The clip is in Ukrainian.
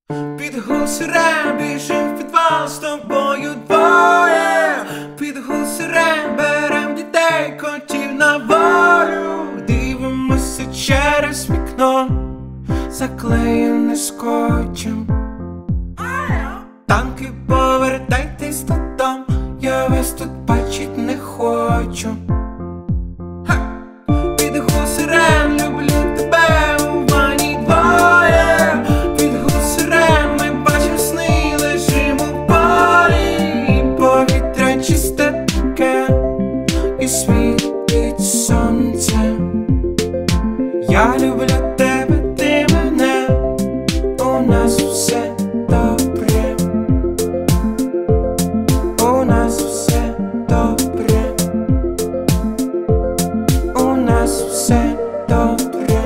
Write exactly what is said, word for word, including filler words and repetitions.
Під гусарем біжим в підвал з тобою двоє. Під гусарем берем дітей, котів на волю. Дивимося через вікно, заклеєне скотчем. Танки, повертайтесь додому, я вас тут бачить не хочу. Під гусарем люблю тебе, у ванні двоє. Під гусарем ми бачим сни, лежим у полі. І повітря чисте таке, і світить сонце. Я люблю тебе, ти мене, у нас все добре. У нас все добре. У нас все добре.